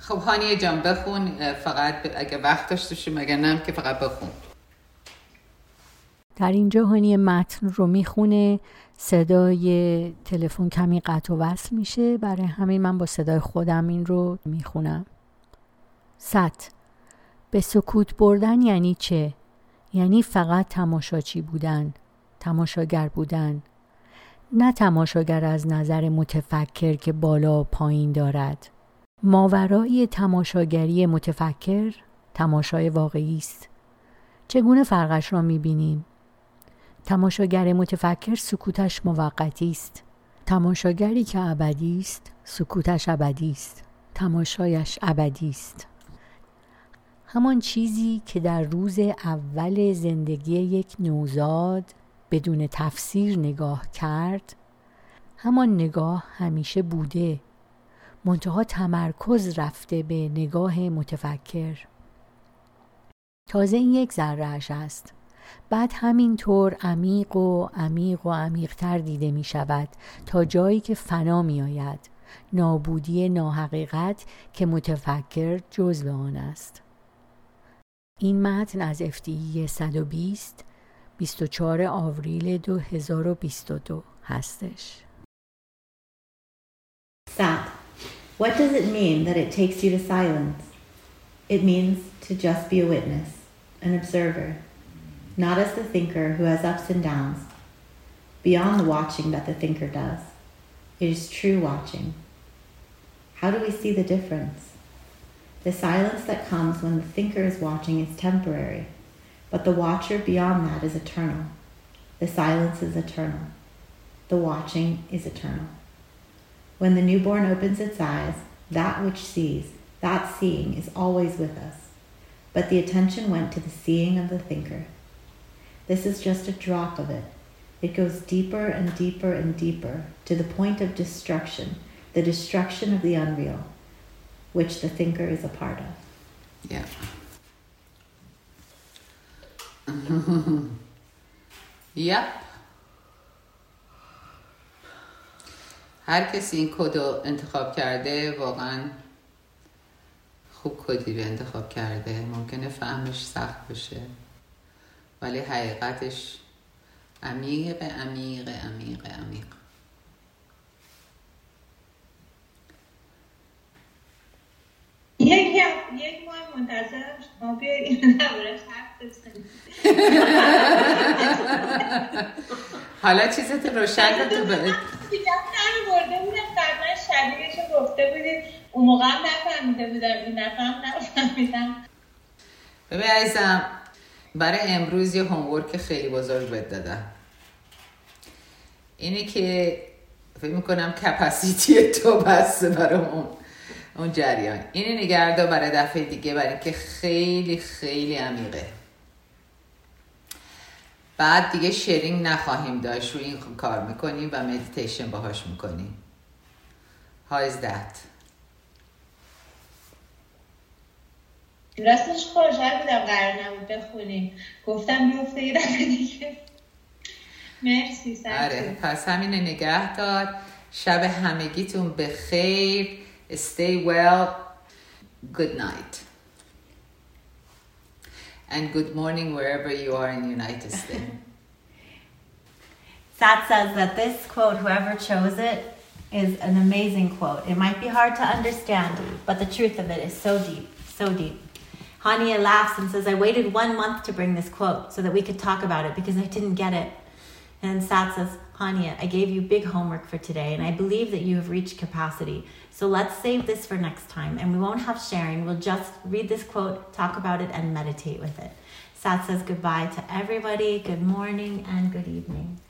خب هانیه جان بخون، فقط اگه وقت داشته مگر نم که فقط بخون. در اینجا هانیه متن رو میخونه، صدای تلفن کمی قطع و وصل میشه، برای همین من با صدای خودم این رو میخونم. سطح. به سکوت بردن یعنی چه؟ یعنی فقط تماشاچی بودن، تماشاگر بودن، نه تماشاگر از نظر متفکر که بالا و پایین دارد. ماورای تماشاگری متفکر تماشای واقعی است. چگونه فرقش را می‌بینیم؟ تماشاگر متفکر سکوتش موقتی است. تماشاگری که ابدی است، سکوتش ابدی است. تماشایش ابدی است. همان چیزی که در روز اول زندگی یک نوزاد بدون تفسیر نگاه کرد، همان نگاه همیشه بوده، منتها تمرکز رفته به نگاه متفکر. تازه این یک ذره‌اش است. بعد همینطور عمیق و عمیق و عمیق‌تر دیده می شود تا جایی که فنا می آید، نابودی ناحقیقت که متفکر جزو آن است. این متن از FTE 120 24 آوریل 2022 هستش. Stop. What does it mean that it takes you to silence? It means to just be a witness, an observer, not as the thinker who has ups and downs, beyond the watching that the thinker does. It is true watching. How do we see the difference? The silence that comes when the thinker is watching is temporary, but the watcher beyond that is eternal. The silence is eternal. The watching is eternal. When the newborn opens its eyes, that which sees, that seeing is always with us, but the attention went to the seeing of the thinker. This is just a drop of it. It goes deeper and deeper and deeper to the point of destruction, the destruction of the unreal, which the thinker is a part of. Yeah. Yep. هر کسی این کد رو انتخاب کرده واقعا خوب کدی رو انتخاب کرده. ممکنه فهمش سخت بشه ولی حقیقتش عمیق عمیق عمیق عمیق. یک ماه منتظرم شما بیایید نباره حرف بزنید. حالا چیزت روشن کن تو دیگه هم برده بودم قبلا شبیهشو گفته بودید اون موقع هم نفهمیده بودم این دفعه هم نفهمیدم. ببین عزیزم، برای امروز یه هومورک خیلی بزرگ بهت دادم. اینی که فکر میکنم کپاسیتی تو بسته برای اون جریان. اینو نگردا برای دفعه دیگه، برای که خیلی خیلی عمیقه. بعد دیگه شیرینگ نخواهیم داشت، روی این کار میکنیم و مدیتیشن باهاش میکنیم. How is that? راستش خوشحال بودم قرار نبود بخونیم، گفتم بیفته یه دفعه دیگه. مرسی سنجی. آره پس همین نگه دار. شب همگیتون بخیر. Stay well. Good night. And good morning wherever you are in the United States. Sat says that this quote, whoever chose it, is an amazing quote. It might be hard to understand, but the truth of it is so deep, so deep. Hania laughs and says, I waited 1 month to bring this quote so that we could talk about it because I didn't get it. And Sat says, Hania, I gave you big homework for today and I believe that you have reached capacity. So let's save this for next time and we won't have sharing. We'll just read this quote, talk about it, and meditate with it. Sat says goodbye to everybody. Good morning and good evening.